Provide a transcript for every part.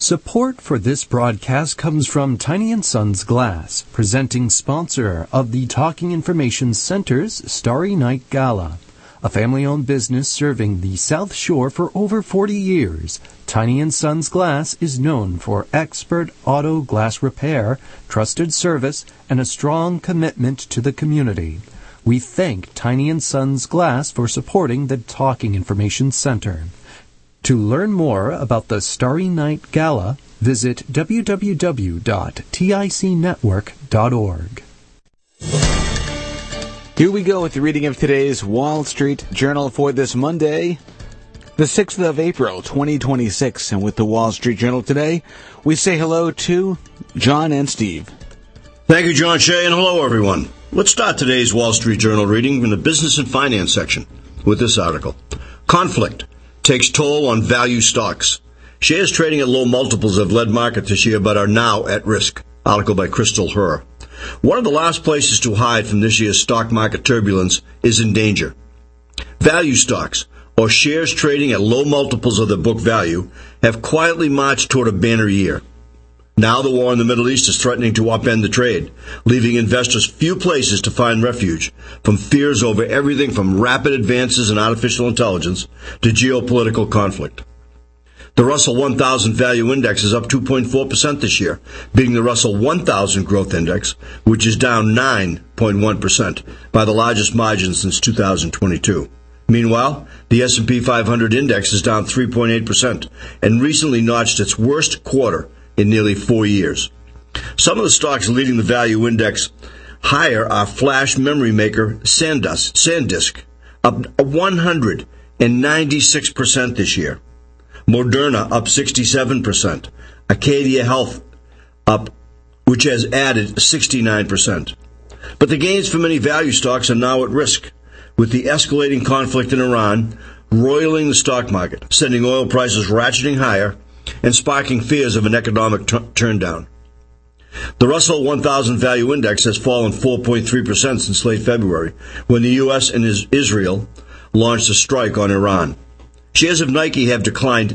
Support for this broadcast comes from Tiny & Sons Glass, presenting sponsor of the Talking Information Center's Starry Night Gala. A family-owned business serving the South Shore for over 40 years, Tiny & Sons Glass is known for expert auto glass repair, trusted service, and a strong commitment to the community. We thank Tiny & Sons Glass for supporting the Talking Information Center. To learn more about the Starry Night Gala, visit www.ticnetwork.org. Here we go with the reading of today's Wall Street Journal for this Monday, the 6th of April, 2026. And with the Wall Street Journal today, we say hello to John and Steve. Thank you, John Shea, and hello, everyone. Let's start today's Wall Street Journal reading from the Business and Finance section with this article. Conflict takes toll on value stocks. Shares trading at low multiples have led markets this year but are now at risk. Article by Crystal Herr. One of the last places to hide from this year's stock market turbulence is in danger. Value stocks, or shares trading at low multiples of their book value, have quietly marched toward a banner year. Now the war in the Middle East is threatening to upend the trade, leaving investors few places to find refuge from fears over everything from rapid advances in artificial intelligence to geopolitical conflict. The Russell 1000 Value Index is up 2.4% this year, beating the Russell 1000 Growth Index, which is down 9.1% by the largest margin since 2022. Meanwhile, the S&P 500 Index is down 3.8% and recently notched its worst quarter in nearly 4 years. Some of the stocks leading the value index higher are flash memory maker SanDisk, up 196% this year. Moderna up 67%. Acadia Health up, which has added 69%. But the gains for many value stocks are now at risk, with the escalating conflict in Iran roiling the stock market, sending oil prices ratcheting higher and sparking fears of an economic turndown. The Russell 1000 Value Index has fallen 4.3% since late February, when the U.S. and Israel launched a strike on Iran. Shares of Nike have declined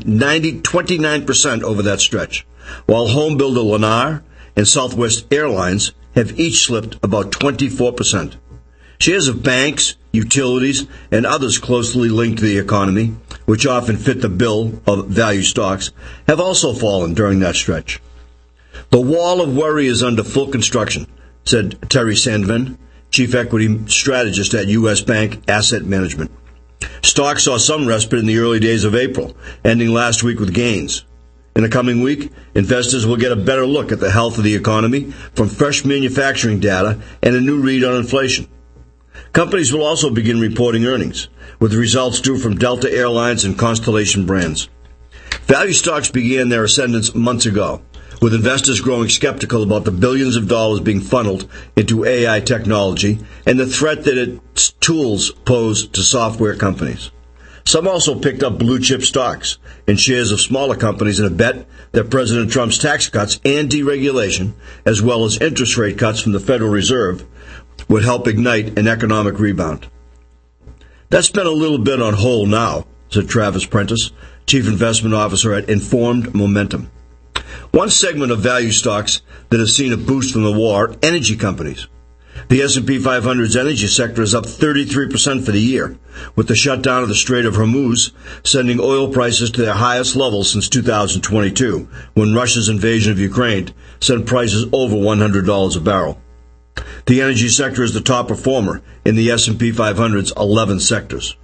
29% over that stretch, while home builder Lennar and Southwest Airlines have each slipped about 24%. Shares of banks, utilities, and others closely linked to the economy, which often fit the bill of value stocks, have also fallen during that stretch. The wall of worry is under full construction, said Terry Sandvin, chief equity strategist at U.S. Bank Asset Management. Stocks saw some respite in the early days of April, ending last week with gains. In the coming week, investors will get a better look at the health of the economy from fresh manufacturing data and a new read on inflation. Companies will also begin reporting earnings, with results due from Delta Airlines and Constellation Brands. Value stocks began their ascendance months ago, with investors growing skeptical about the billions of dollars being funneled into AI technology and the threat that its tools pose to software companies. Some also picked up blue-chip stocks and shares of smaller companies in a bet that President Trump's tax cuts and deregulation, as well as interest rate cuts from the Federal Reserve, would help ignite an economic rebound. That's been a little bit on hold now, said Travis Prentice, Chief Investment Officer at Informed Momentum. One segment of value stocks that has seen a boost from the war, energy companies. The S&P 500's energy sector is up 33% for the year, with the shutdown of the Strait of Hormuz sending oil prices to their highest level since 2022, when Russia's invasion of Ukraine sent prices over $100 a barrel. The energy sector is the top performer in the S&P 500's 11 sectors.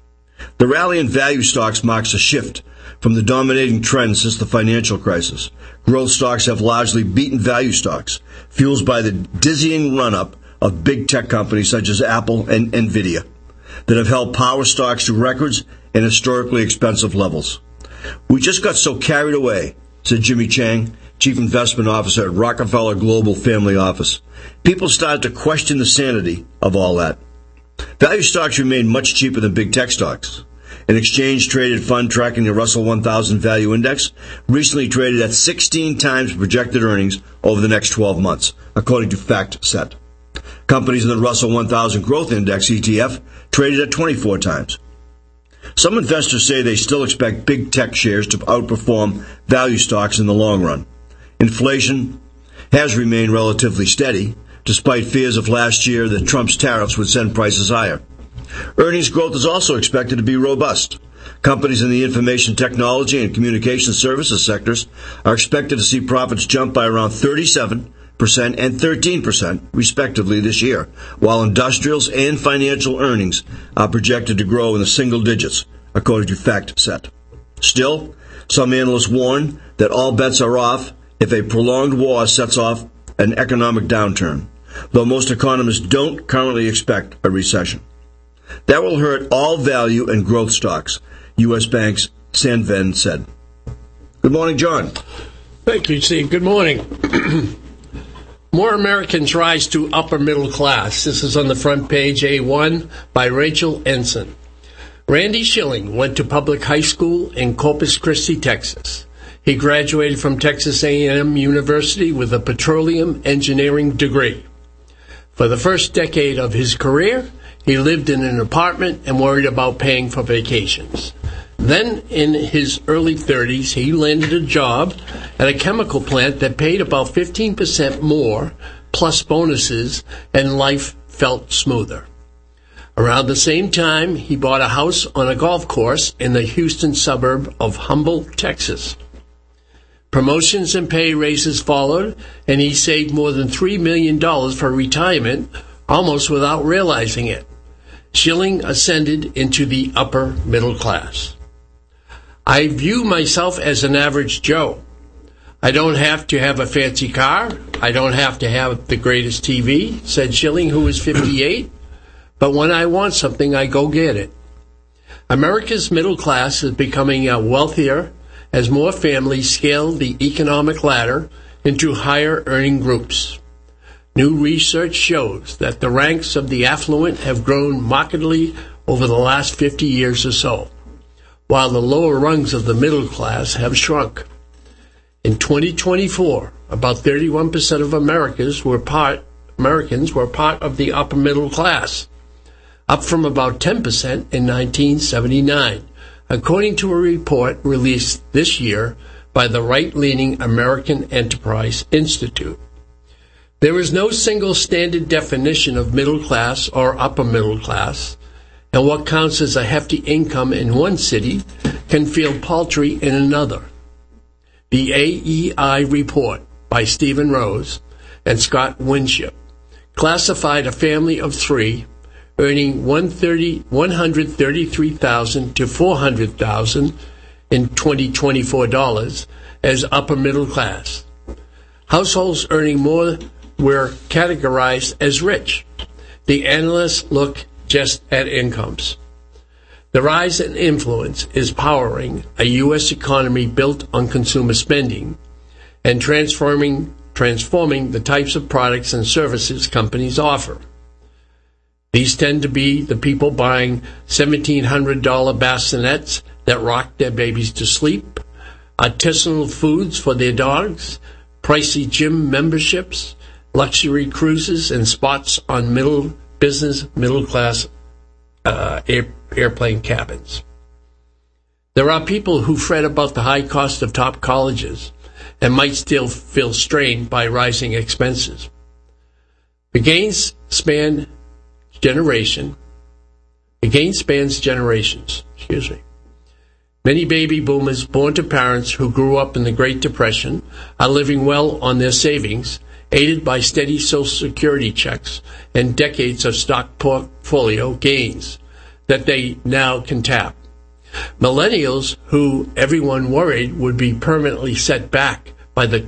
The rally in value stocks marks a shift from the dominating trend since the financial crisis. Growth stocks have largely beaten value stocks, fueled by the dizzying run-up of big tech companies such as Apple and Nvidia that have held power stocks to records and historically expensive levels. We just got so carried away, said Jimmy Chang, Chief Investment Officer at Rockefeller Global Family Office. People started to question the sanity of all that. Value stocks remain much cheaper than big tech stocks. An exchange-traded fund tracking the Russell 1000 Value Index recently traded at 16 times projected earnings over the next 12 months, according to FactSet. Companies in the Russell 1000 Growth Index ETF traded at 24 times. Some investors say they still expect big tech shares to outperform value stocks in the long run. Inflation has remained relatively steady, despite fears of last year that Trump's tariffs would send prices higher. Earnings growth is also expected to be robust. Companies in the information technology and communication services sectors are expected to see profits jump by around 37% and 13%, respectively, this year, while industrials and financial earnings are projected to grow in the single digits, according to FactSet. Still, some analysts warn that all bets are off if a prolonged war sets off an economic downturn, though most economists don't currently expect a recession. That will hurt all value and growth stocks, U.S. Bank's San Ven said. Good morning, John. Thank you, Steve. Good morning. More Americans rise to upper middle class. This is on the front page, A1, by Rachel Ensign. Randy Schilling went to public high school in Corpus Christi, Texas. He graduated from Texas A&M University with a petroleum engineering degree. For the first decade of his career, he lived in an apartment and worried about paying for vacations. Then, in his early 30s, he landed a job at a chemical plant that paid about 15% more, plus bonuses, and life felt smoother. Around the same time, he bought a house on a golf course in the Houston suburb of Humble, Texas. Promotions and pay raises followed, and he saved more than $3 million for retirement, almost without realizing it. Schilling ascended into the upper middle class. I view myself as an average Joe. I don't have to have a fancy car. I don't have to have the greatest TV, said Schilling, who was 58. But when I want something, I go get it. America's middle class is becoming wealthier as more families scale the economic ladder into higher earning groups. New research shows that the ranks of the affluent have grown markedly over the last 50 years or so, while the lower rungs of the middle class have shrunk. In 2024, about 31% of Americans were part of the upper middle class, up from about 10% in 1979, according to a report released this year by the right-leaning American Enterprise Institute. There is no single standard definition of middle class or upper middle class, and what counts as a hefty income in one city can feel paltry in another. The AEI report by Stephen Rose and Scott Winship classified a family of three earning $133,000 to $400,000 in 2024 dollars as upper middle class. Households earning more were categorized as rich. The analysts look just at incomes. The rise in influence is powering a U.S. economy built on consumer spending and transforming the types of products and services companies offer. These tend to be the people buying $1,700 bassinets that rock their babies to sleep, artisanal foods for their dogs, pricey gym memberships, luxury cruises, and spots on middle class airplane cabins. There are people who fret about the high cost of top colleges and might still feel strained by rising expenses. The gain spans generations. Many baby boomers born to parents who grew up in the Great Depression are living well on their savings, aided by steady Social Security checks and decades of stock portfolio gains that they now can tap. Millennials, who everyone worried would be permanently set back by the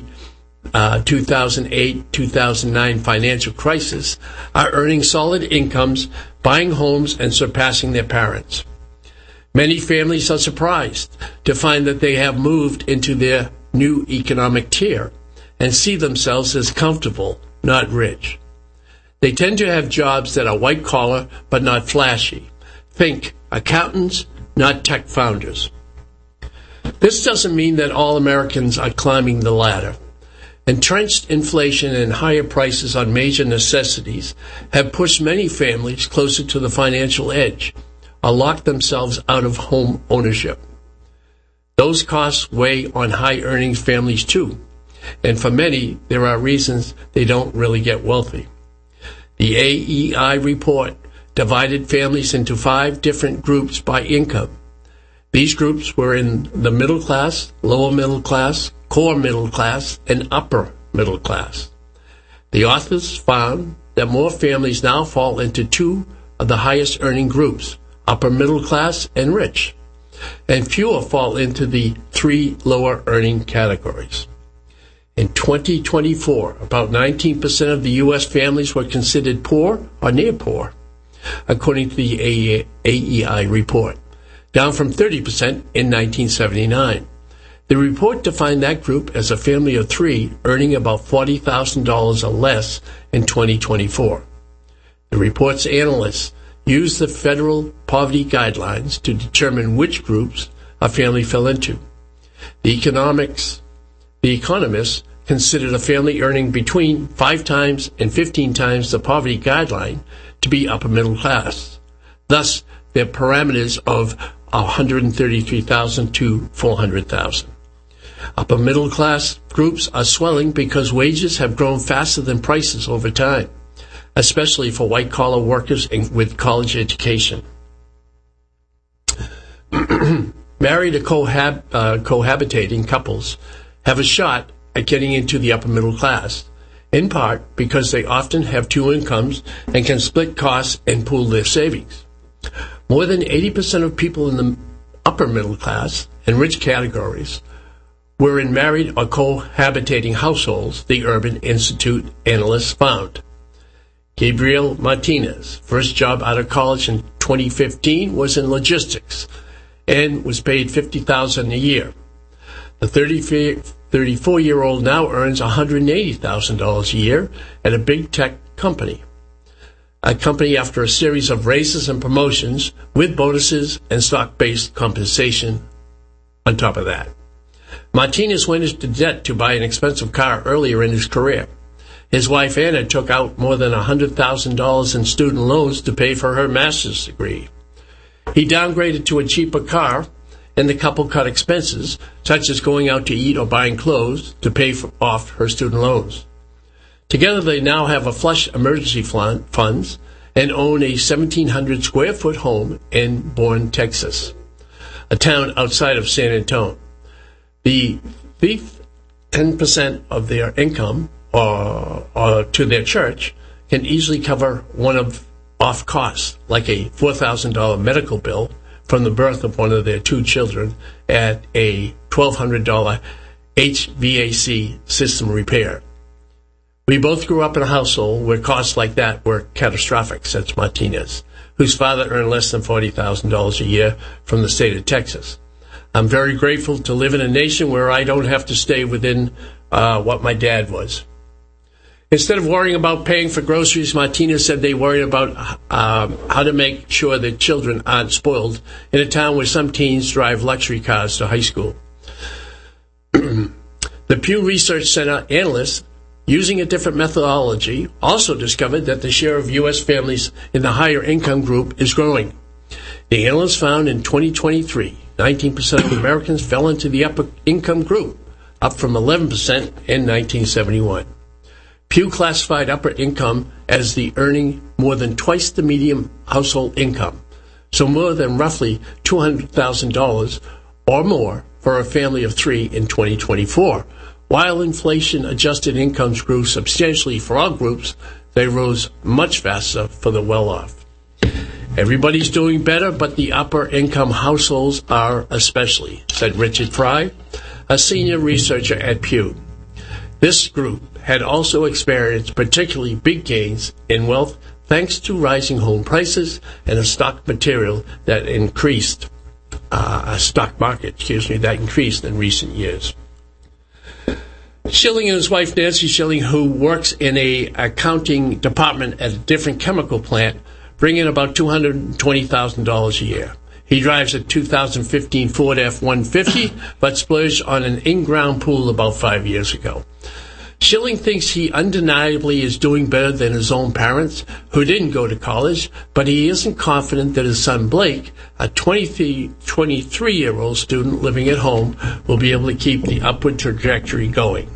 2008-2009 financial crisis, are earning solid incomes, buying homes, and surpassing their parents. Many families are surprised to find that they have moved into their new economic tier and see themselves as comfortable, not rich. They tend to have jobs that are white-collar but not flashy. Think accountants, not tech founders. This doesn't mean that all Americans are climbing the ladder. Entrenched inflation and higher prices on major necessities have pushed many families closer to the financial edge, or lock themselves out of home ownership. Those costs weigh on high-earning families too, and for many, there are reasons they don't really get wealthy. The AEI report divided families into 5 different groups by income. These groups were in the middle class, lower middle class, core middle class, and upper middle class. The authors found that more families now fall into 2 of the highest earning groups, upper middle class and rich, and fewer fall into the 3 lower earning categories. In 2024, about 19% of the U.S. families were considered poor or near poor, according to the AEI report, down from 30% in 1979. The report defined that group as a family of 3 earning about $40,000 or less in 2024. The report's analysts used the federal poverty guidelines to determine which groups a family fell into. The economists considered a family earning between 5 times and 15 times the poverty guideline to be upper middle class. Thus, their parameters of $133,000 to $400,000. Upper middle class groups are swelling because wages have grown faster than prices over time, especially for white-collar workers with college education. Married or cohabitating couples have a shot at getting into the upper middle class, in part because they often have 2 incomes and can split costs and pool their savings. More than 80% of people in the upper middle class and rich categories were in married or cohabitating households, the Urban Institute analysts found. Gabriel Martinez, first job out of college in 2015, was in logistics and was paid $50,000 a year. The 34-year-old now earns $180,000 a year at a big tech company. A company after a series of raises and promotions with bonuses and stock-based compensation on top of that. Martinez went into debt to buy an expensive car earlier in his career. His wife Anna took out more than $100,000 in student loans to pay for her master's degree. He downgraded to a cheaper car, and the couple cut expenses, such as going out to eat or buying clothes, to pay off her student loans. Together they now have a flush emergency funds and own a 1,700-square-foot home in Bourne, Texas, a town outside of San Antonio. The 10% of their income or to their church can easily cover one-off costs, like a $4,000 medical bill from the birth of one of their 2 children at a $1,200 HVAC system repair. We both grew up in a household where costs like that were catastrophic, says Martinez, whose father earned less than $40,000 a year from the state of Texas. I'm very grateful to live in a nation where I don't have to stay within what my dad was. Instead of worrying about paying for groceries, Martinez said they worried about how to make sure that children aren't spoiled in a town where some teens drive luxury cars to high school. The Pew Research Center analysts, using a different methodology, also discovered that the share of U.S. families in the higher income group is growing. The analysts found in 2023, 19% of Americans fell into the upper income group, up from 11% in 1971. Pew classified upper income as the earning more than twice the median household income, so more than roughly $200,000 or more for a family of 3 in 2024. While inflation-adjusted incomes grew substantially for all groups, they rose much faster for the well-off. Everybody's doing better, but the upper-income households are especially, said Richard Fry, a senior researcher at Pew. This group had also experienced particularly big gains in wealth thanks to rising home prices and a stock market that increased in recent years. Schilling and his wife Nancy Schilling, who works in a accounting department at a different chemical plant, bring in about $220,000 a year. He drives a 2015 Ford F-150, but splurged on an in-ground pool about 5 years ago. Schilling thinks he undeniably is doing better than his own parents, who didn't go to college, but he isn't confident that his son Blake, a 23-year-old student living at home, will be able to keep the upward trajectory going.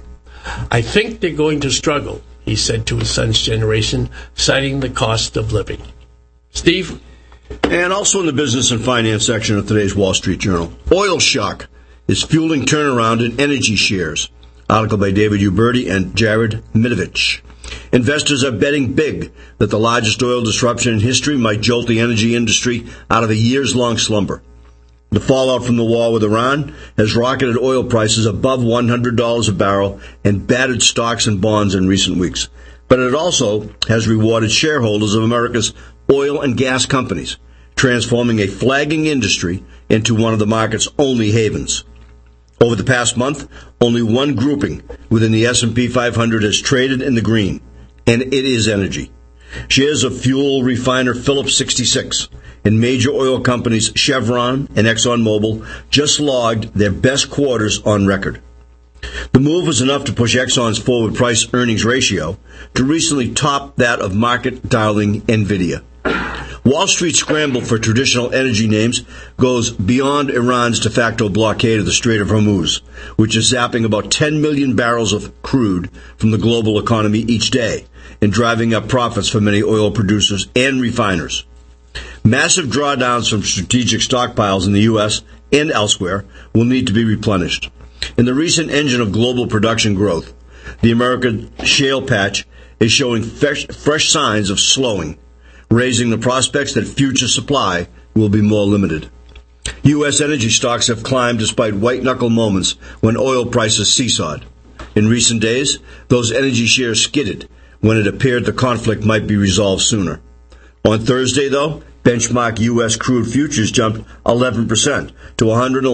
I think they're going to struggle, he said to his son's generation, citing the cost of living. Steve? And also in the business and finance section of today's Wall Street Journal, oil shock is fueling turnaround in energy shares. Article by David Uberti and Jared Mitovich. Investors are betting big that the largest oil disruption in history might jolt the energy industry out of a years-long slumber. The fallout from the war with Iran has rocketed oil prices above $100 a barrel and battered stocks and bonds in recent weeks. But it also has rewarded shareholders of America's oil and gas companies, transforming a flagging industry into one of the market's only havens. Over the past month, only one grouping within the S&P 500 has traded in the green, and it is energy. Shares of fuel refiner Phillips 66 and major oil companies Chevron and ExxonMobil just logged their best quarters on record. The move was enough to push Exxon's forward price-earnings ratio to recently top that of market-darling NVIDIA. Wall Street's scramble for traditional energy names goes beyond Iran's de facto blockade of the Strait of Hormuz, which is zapping about 10 million barrels of crude from the global economy each day and driving up profits for many oil producers and refiners. Massive drawdowns from strategic stockpiles in the U.S. and elsewhere will need to be replenished. In the recent engine of global production growth, the American shale patch is showing fresh signs of slowing, raising the prospects that future supply will be more limited. U.S. energy stocks have climbed despite white-knuckle moments when oil prices seesawed. In recent days, those energy shares skidded when it appeared the conflict might be resolved sooner. On Thursday, though, benchmark U.S. crude futures jumped 11% to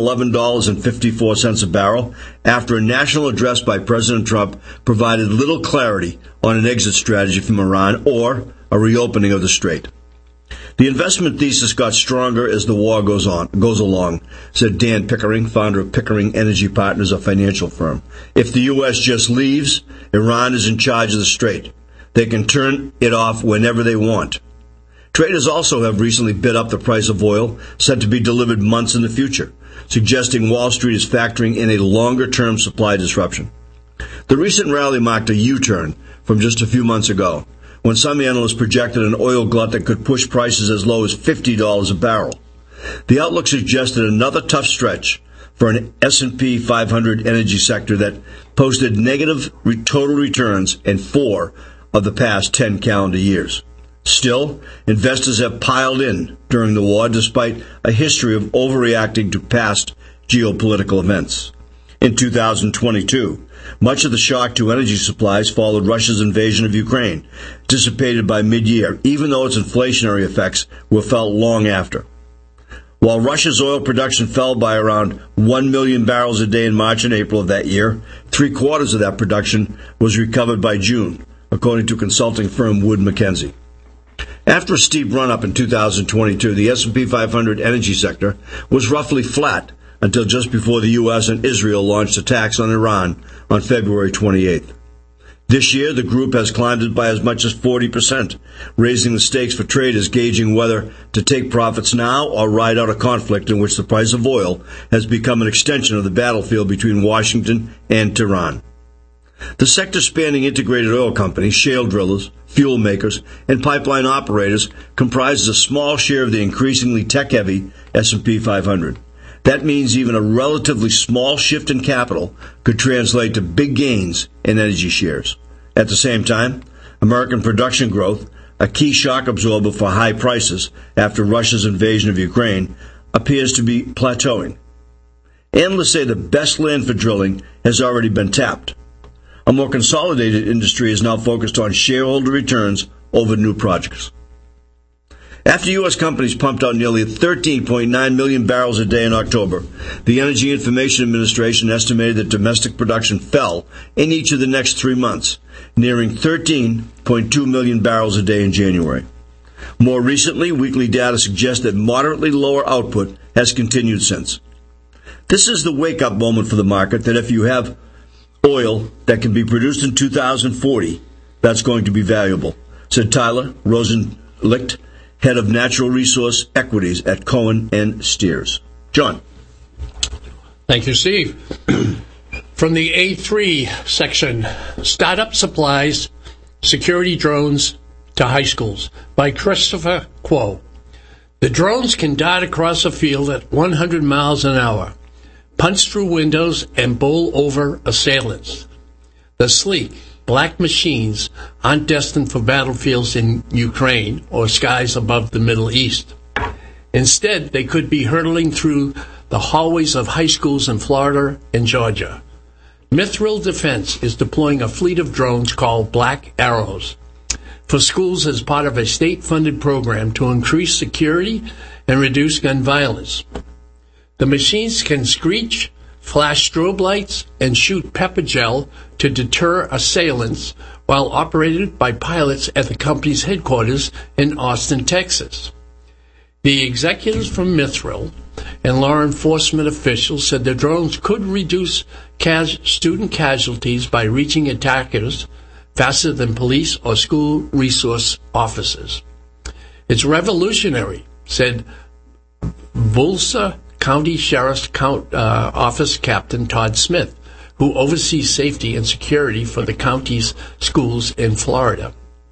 $111.54 a barrel after a national address by President Trump provided little clarity on an exit strategy from Iran or a reopening of the strait. The investment thesis got stronger as the war goes along, said Dan Pickering, founder of Pickering Energy Partners, a financial firm. If the U.S. just leaves, Iran is in charge of the strait. They can turn it off whenever they want. Traders also have recently bid up the price of oil, said to be delivered months in the future, suggesting Wall Street is factoring in a longer-term supply disruption. The recent rally marked a U-turn from just a few months ago, when some analysts projected an oil glut that could push prices as low as $50 a barrel. The outlook suggested another tough stretch for an S&P 500 energy sector that posted negative total returns in 4 of the past 10 calendar years. Still, investors have piled in during the war despite a history of overreacting to past geopolitical events. In 2022, much of the shock to energy supplies followed Russia's invasion of Ukraine, dissipated by mid-year, even though its inflationary effects were felt long after. While Russia's oil production fell by around 1 million barrels a day in March and April of that year, 3/4 of that production was recovered by June, according to consulting firm Wood Mackenzie. After a steep run-up in 2022, the S&P 500 energy sector was roughly flat until just before the U.S. and Israel launched attacks on Iran on February 28th. This year, the group has climbed it by as much as 40%, raising the stakes for traders gauging whether to take profits now or ride out a conflict in which the price of oil has become an extension of the battlefield between Washington and Tehran. The sector spanning integrated oil companies, shale drillers, fuel makers, and pipeline operators comprises a small share of the increasingly tech-heavy S&P 500. That means even a relatively small shift in capital could translate to big gains in energy shares. At the same time, American production growth, a key shock absorber for high prices after Russia's invasion of Ukraine, appears to be plateauing. Analysts say the best land for drilling has already been tapped. A more consolidated industry is now focused on shareholder returns over new projects. After U.S. companies pumped out nearly 13.9 million barrels a day in October, the Energy Information Administration estimated that domestic production fell in each of the next 3 months, nearing 13.2 million barrels a day in January. More recently, weekly data suggests that moderately lower output has continued since. This is the wake-up moment for the market that if you have oil that can be produced in 2040, that's going to be valuable, said Tyler Rosenlicht, head of natural resource equities at Cohen and Steers. John. Thank you, Steve. From the A3 section, Startup Supplies Security Drones to High Schools by Christopher Kuo. The drones can dart across a field at 100 miles an hour, punch through windows, and bowl over assailants. The sleek, black machines aren't destined for battlefields in Ukraine or skies above the Middle East. Instead, they could be hurtling through the hallways of high schools in Florida and Georgia. Mithril Defense is deploying a fleet of drones called Black Arrows for schools as part of a state-funded program to increase security and reduce gun violence. The machines can screech, flash strobe lights, and shoot pepper gel to deter assailants while operated by pilots at the company's headquarters in Austin, Texas. The executives from Mithril and law enforcement officials said the drones could reduce student casualties by reaching attackers faster than police or school resource officers. It's revolutionary, said Vulsa County Sheriff's Office Captain Todd Smith, who oversees safety and security for the county's schools in Florida.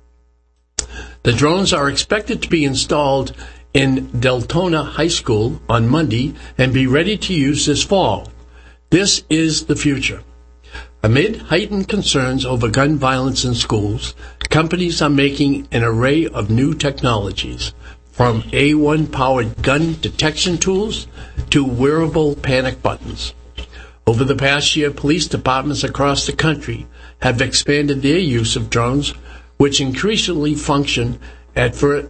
The drones are expected to be installed in Deltona High School on Monday and be ready to use this fall. This is the future. Amid heightened concerns over gun violence in schools, companies are making an array of new technologies, from A1-powered gun detection tools to wearable panic buttons. Over the past year, police departments across the country have expanded their use of drones, which increasingly function as first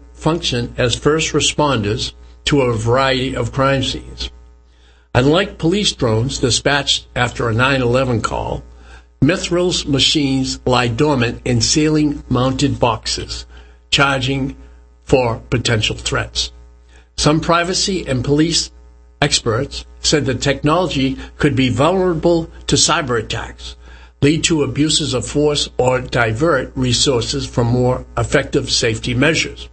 responders to a variety of crime scenes. Unlike police drones dispatched after a 9/11 call, Mithril's machines lie dormant in ceiling-mounted boxes, charging for potential threats. Some privacy and police experts said the technology could be vulnerable to cyber attacks, lead to abuses of force, or divert resources from more effective safety measures.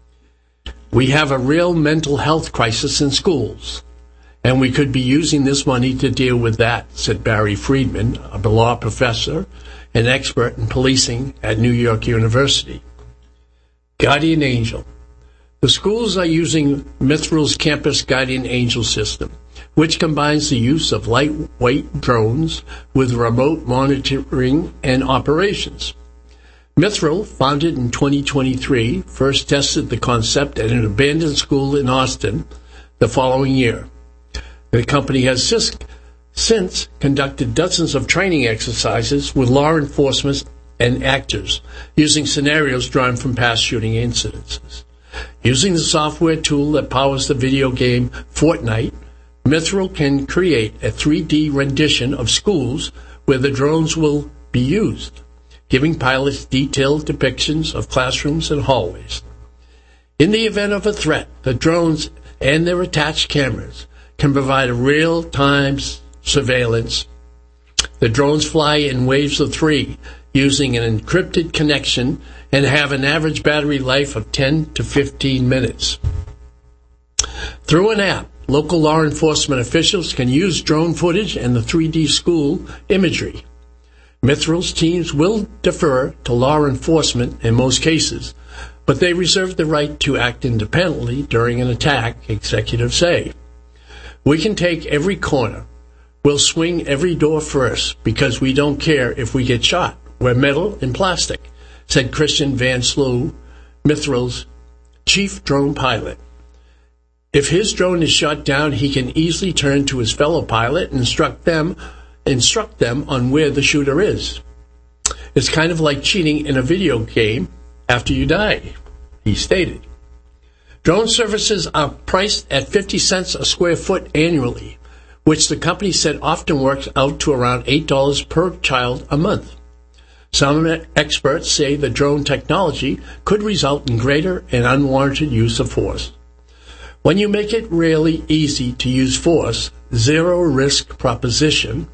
We have a real mental health crisis in schools, and we could be using this money to deal with that, said Barry Friedman, a law professor and expert in policing at New York University. Guardian Angel. The schools are using Mithril's Campus Guardian Angel system, which combines the use of lightweight drones with remote monitoring and operations. Mithril, founded in 2023, first tested the concept at an abandoned school in Austin the following year. The company has since conducted dozens of training exercises with law enforcement and actors, using scenarios drawn from past shooting incidences. Using the software tool that powers the video game Fortnite, Mithril can create a 3D rendition of schools where the drones will be used, giving pilots detailed depictions of classrooms and hallways. In the event of a threat, the drones and their attached cameras can provide real-time surveillance. The drones fly in waves of 3, using an encrypted connection, and have an average battery life of 10 to 15 minutes. Through an app, local law enforcement officials can use drone footage and the 3D school imagery. Mithril's teams will defer to law enforcement in most cases, but they reserve the right to act independently during an attack, executives say. We can take every corner. We'll swing every door first because we don't care if we get shot. We're metal and plastic, said Christian Van Sloe, Mithril's chief drone pilot. If his drone is shot down, he can easily turn to his fellow pilot and instruct them on where the shooter is. It's kind of like cheating in a video game after you die, he stated. Drone services are priced at 50 cents a square foot annually, which the company said often works out to around $8 per child a month. Some experts say the drone technology could result in greater and unwarranted use of force. When you make it really easy to use force, zero-risk proposition,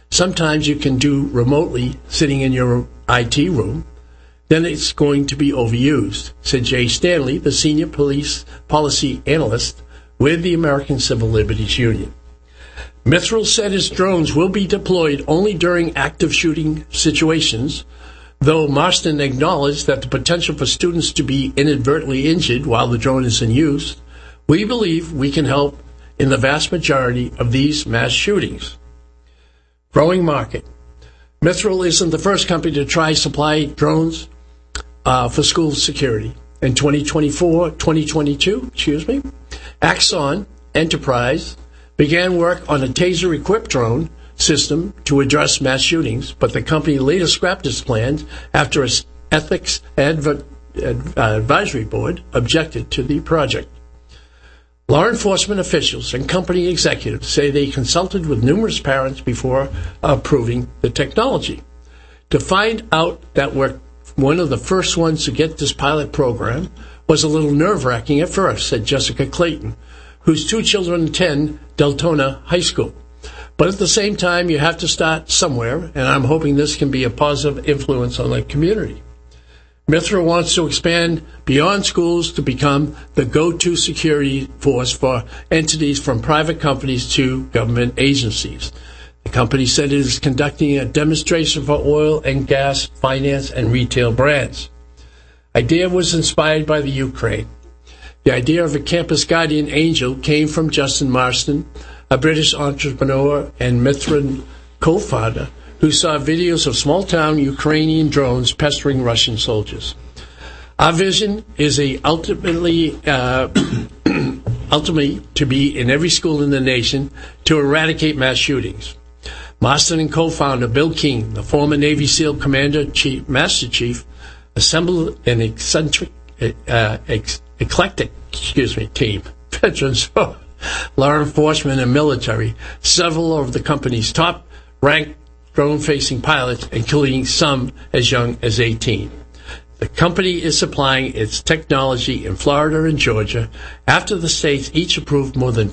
sometimes you can do remotely sitting in your IT room, then it's going to be overused, said Jay Stanley, the senior police policy analyst with the American Civil Liberties Union. Mithril said his drones will be deployed only during active shooting situations, though Marston acknowledged that the potential for students to be inadvertently injured while the drone is in use. We believe we can help in the vast majority of these mass shootings. Growing market. Mithril isn't the first company to try supply drones for school security. In 2022, Axon Enterprise began work on a taser-equipped drone system to address mass shootings, but the company later scrapped its plans after its ethics advisory board objected to the project. Law enforcement officials and company executives say they consulted with numerous parents before approving the technology. To find out that we're one of the first ones to get this pilot program was a little nerve-wracking at first, said Jessica Clayton, whose 2 children attend Deltona High School. But at the same time, you have to start somewhere, and I'm hoping this can be a positive influence on the community. Mithril wants to expand beyond schools to become the go-to security force for entities from private companies to government agencies. The company said it is conducting a demonstration for oil and gas, finance, and retail brands. Idea was inspired by the Ukraine. The idea of a campus guardian angel came from Justin Marston, a British entrepreneur and Mithril co-founder, who saw videos of small-town Ukrainian drones pestering Russian soldiers. Our vision is ultimately to be in every school in the nation to eradicate mass shootings. Marston and co-founder Bill King, the former Navy SEAL Master Chief, assembled an eclectic team, veterans, law enforcement, and military, several of the company's top-ranked drone-facing pilots, including some as young as 18. The company is supplying its technology in Florida and Georgia after the states each approved more than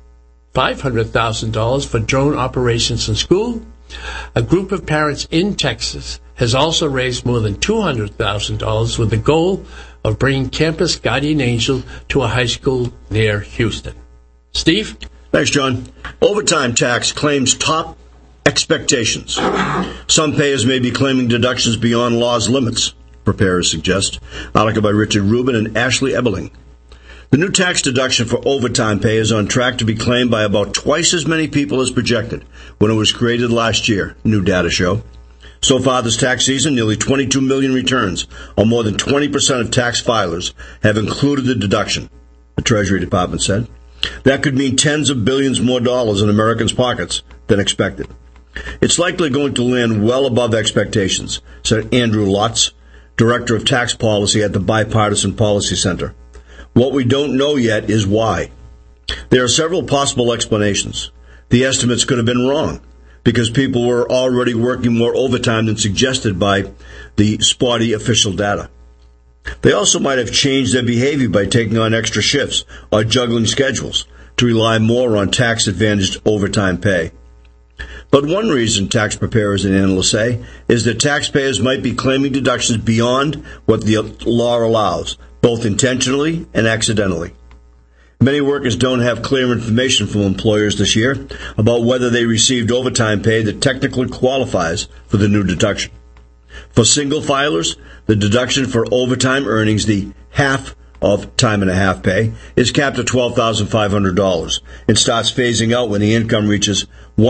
$500,000 for drone operations in school. A group of parents in Texas has also raised more than $200,000 with the goal of bringing Campus Guardian Angel to a high school near Houston. Steve? Thanks, John. Overtime tax claims top expectations. Some payers may be claiming deductions beyond law's limits, preparers suggest. Article by Richard Rubin and Ashley Eberling. The new tax deduction for overtime pay is on track to be claimed by about twice as many people as projected when it was created last year, new data show. So far this tax season, nearly 22 million returns, or more than 20% of tax filers, have included the deduction, the Treasury Department said. That could mean tens of billions more dollars in Americans' pockets than expected. It's likely going to land well above expectations, said Andrew Lotz, Director of Tax Policy at the Bipartisan Policy Center. What we don't know yet is why. There are several possible explanations. The estimates could have been wrong, because people were already working more overtime than suggested by the spotty official data. They also might have changed their behavior by taking on extra shifts or juggling schedules to rely more on tax-advantaged overtime pay. But one reason tax preparers and analysts say is that taxpayers might be claiming deductions beyond what the law allows, both intentionally and accidentally. Many workers don't have clear information from employers this year about whether they received overtime pay that technically qualifies for the new deduction. For single filers, the deduction for overtime earnings, the half of time and a half pay, is capped at $12,500 and starts phasing out when the income reaches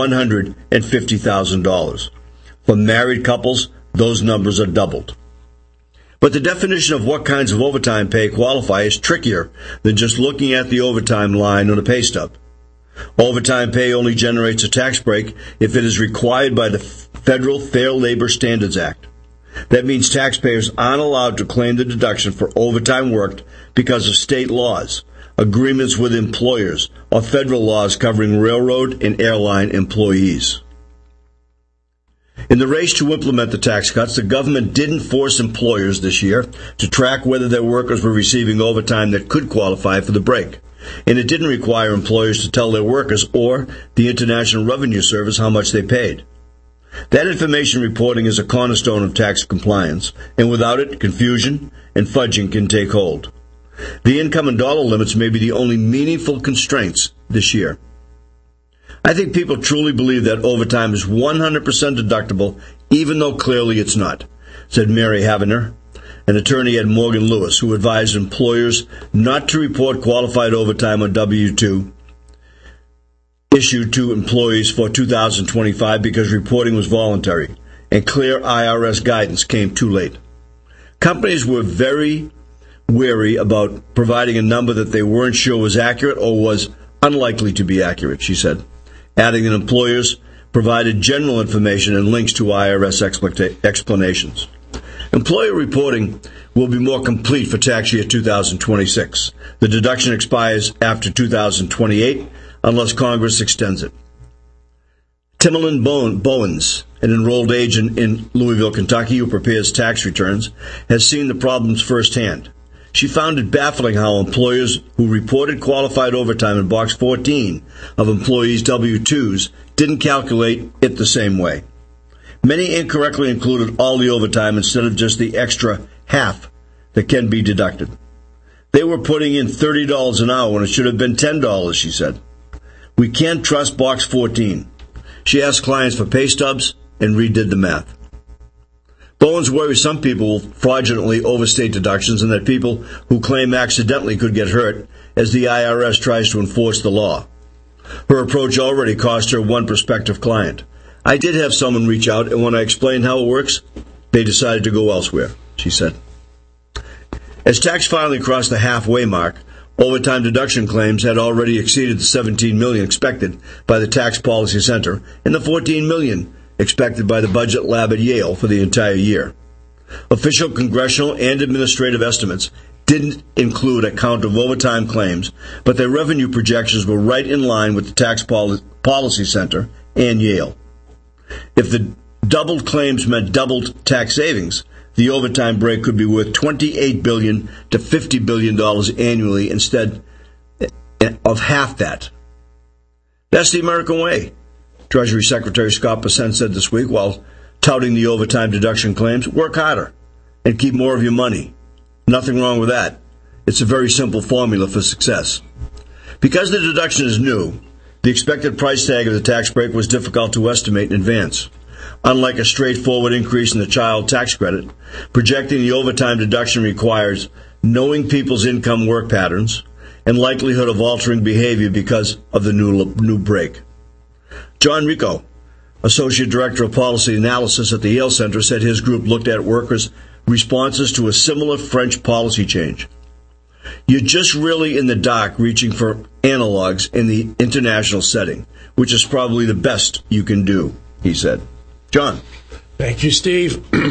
$150,000. For married couples, those numbers are doubled. But the definition of what kinds of overtime pay qualify is trickier than just looking at the overtime line on a pay stub. Overtime pay only generates a tax break if it is required by the Federal Fair Labor Standards Act. That means taxpayers aren't allowed to claim the deduction for overtime worked because of state laws, agreements with employers, or federal laws covering railroad and airline employees. In the race to implement the tax cuts, the government didn't force employers this year to track whether their workers were receiving overtime that could qualify for the break. And it didn't require employers to tell their workers or the International Revenue Service how much they paid. That information reporting is a cornerstone of tax compliance, and without it, confusion and fudging can take hold. The income and dollar limits may be the only meaningful constraints this year. I think people truly believe that overtime is 100% deductible, even though clearly it's not, said Mary Havener, an attorney at Morgan Lewis, who advised employers not to report qualified overtime on W-2 issued to employees for 2025 because reporting was voluntary, and clear IRS guidance came too late. Companies were very wary about providing a number that they weren't sure was accurate or was unlikely to be accurate, she said, adding that employers provided general information and links to IRS explanations. Employer reporting will be more complete for tax year 2026. The deduction expires after 2028 unless Congress extends it. Timberland Bowens, an enrolled agent in Louisville, Kentucky, who prepares tax returns, has seen the problems firsthand. She found it baffling how employers who reported qualified overtime in Box 14 of employees' W-2s didn't calculate it the same way. Many incorrectly included all the overtime instead of just the extra half that can be deducted. They were putting in $30 an hour when it should have been $10, she said. We can't trust Box 14. She asked clients for pay stubs and redid the math. Bowens worries some people will fraudulently overstate deductions and that people who claim accidentally could get hurt as the IRS tries to enforce the law. Her approach already cost her one prospective client. I did have someone reach out, and when I explained how it works, they decided to go elsewhere, she said. As tax filing crossed the halfway mark, overtime deduction claims had already exceeded the $17 million expected by the Tax Policy Center and the $14 million expected by the Budget Lab at Yale for the entire year. Official congressional and administrative estimates didn't include a count of overtime claims, but their revenue projections were right in line with the Tax Policy Center and Yale. If the doubled claims meant doubled tax savings, the overtime break could be worth $28 billion to $50 billion annually instead of half that. That's the American way, Treasury Secretary Scott Bessent said this week while touting the overtime deduction claims. Work harder and keep more of your money. Nothing wrong with that. It's a very simple formula for success. Because the deduction is new, the expected price tag of the tax break was difficult to estimate in advance. Unlike a straightforward increase in the child tax credit, projecting the overtime deduction requires knowing people's income work patterns and likelihood of altering behavior because of the new break. John Rico, Associate Director of Policy Analysis at the Yale Center, said his group looked at workers' responses to a similar French policy change. You're just really in the dark reaching for analogs in the international setting, which is probably the best you can do, he said. John. Thank you, Steve.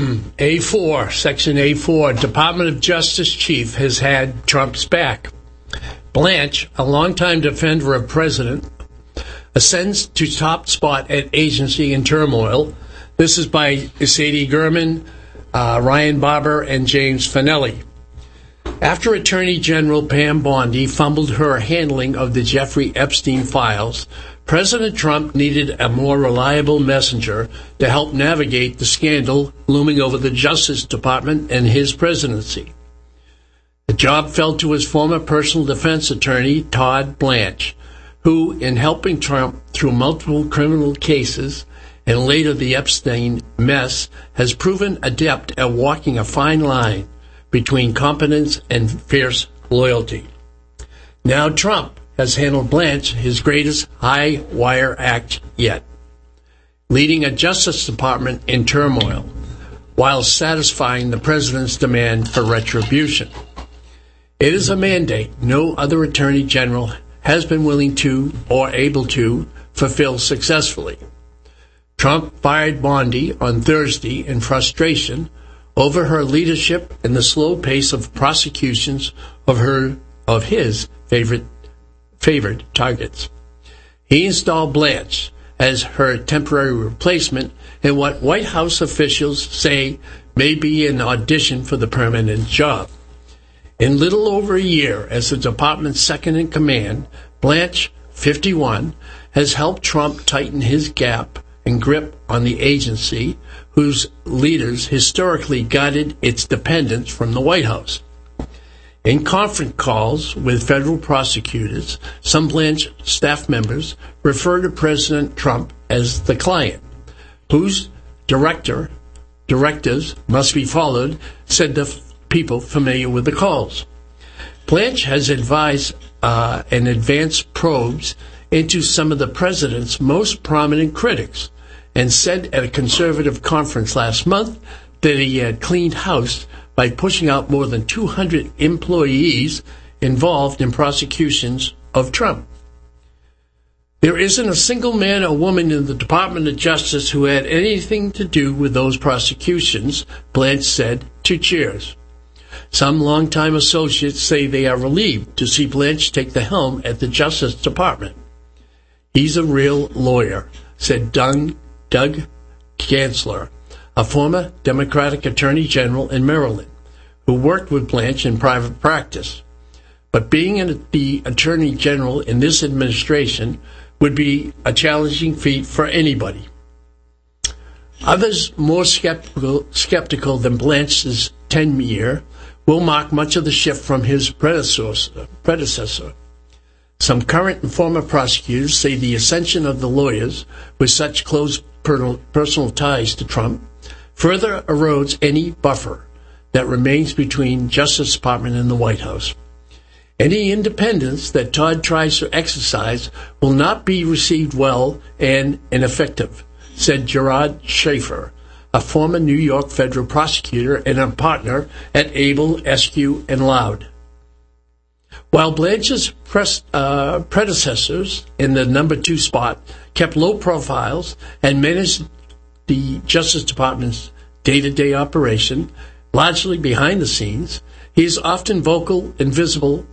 A4, Section A4, Department of Justice Chief has had Trump's back. Blanche, a longtime defender of President, ascends to top spot at agency in turmoil. This is by Sadie Gurman, Ryan Barber, and James Finelli. After Attorney General Pam Bondi fumbled her handling of the Jeffrey Epstein files, President Trump needed a more reliable messenger to help navigate the scandal looming over the Justice Department and his presidency. The job fell to his former personal defense attorney, Todd Blanche, who, in helping Trump through multiple criminal cases and later the Epstein mess, has proven adept at walking a fine line between competence and fierce loyalty. Now Trump has handled Blanche, his greatest high-wire act yet, leading a Justice Department in turmoil while satisfying the president's demand for retribution. It is a mandate no other attorney general has been willing to or able to fulfill successfully. Trump fired Bondi on Thursday in frustration over her leadership and the slow pace of prosecutions of his favored targets. He installed Blanche as her temporary replacement in what White House officials say may be an audition for the permanent job. In little over a year as the department's second in command, Blanche, 51, has helped Trump tighten his gap and grip on the agency whose leaders historically guarded its dependence from the White House. In conference calls with federal prosecutors, some Blanche staff members refer to President Trump as the client, whose directives must be followed, said the people familiar with the calls. Blanche has advised and advanced probes into some of the president's most prominent critics, and said at a conservative conference last month that he had cleaned house by pushing out more than 200 employees involved in prosecutions of Trump. There isn't a single man or woman in the Department of Justice who had anything to do with those prosecutions, Blanche said to Cheers. Some longtime associates say they are relieved to see Blanche take the helm at the Justice Department. He's a real lawyer, said Doug Gansler, a former Democratic Attorney General in Maryland, who worked with Blanche in private practice. But being the Attorney General in this administration would be a challenging feat for anybody. Others more skeptical than Blanche's tenure will mark much of the shift from his predecessor. Some current and former prosecutors say the ascension of the lawyers with such close personal ties to Trump further erodes any buffer that remains between Justice Department and the White House. Any independence that Todd tries to exercise will not be received well and ineffective, said Gerard Schaefer, a former New York federal prosecutor and a partner at Abel, Askew, and Loud. While Blanche's predecessors in the number 2 spot kept low profiles and managed the Justice Department's day-to-day operation, largely behind the scenes, he is often the vocal and visible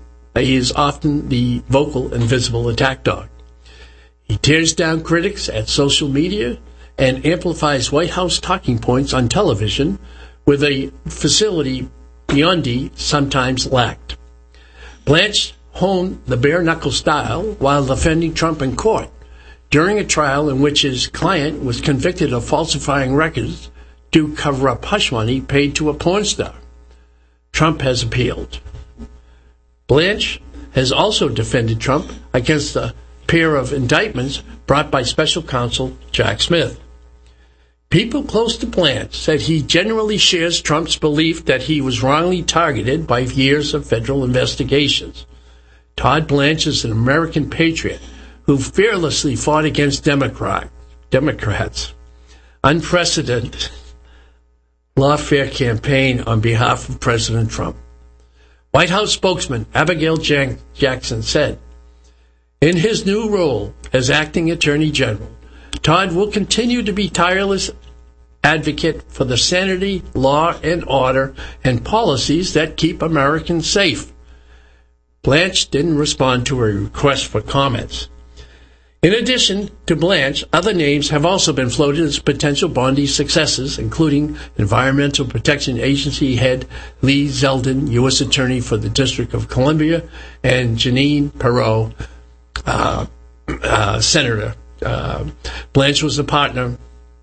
attack dog. He tears down critics at social media and amplifies White House talking points on television with a facility Biondi sometimes lacked. Blanche honed the bare-knuckle style while defending Trump in court during a trial in which his client was convicted of falsifying records to cover up hush money paid to a porn star. Trump has appealed. Blanche has also defended Trump against a pair of indictments brought by special counsel Jack Smith. People close to Blanche said he generally shares Trump's belief that he was wrongly targeted by years of federal investigations. Todd Blanche is an American patriot who fearlessly fought against Democrats. Unprecedented lawfare campaign on behalf of President Trump. White House spokesman Abigail Jackson said, in his new role as acting Attorney General, Todd will continue to be tireless advocate for the sanity, law and order, and policies that keep Americans safe. Blanche didn't respond to a request for comments. In addition to Blanche, other names have also been floated as potential Bondi successors, including Environmental Protection Agency head Lee Zeldin, U.S. Attorney for the District of Columbia, and Jeanine Pirro, Senator. Blanche was a partner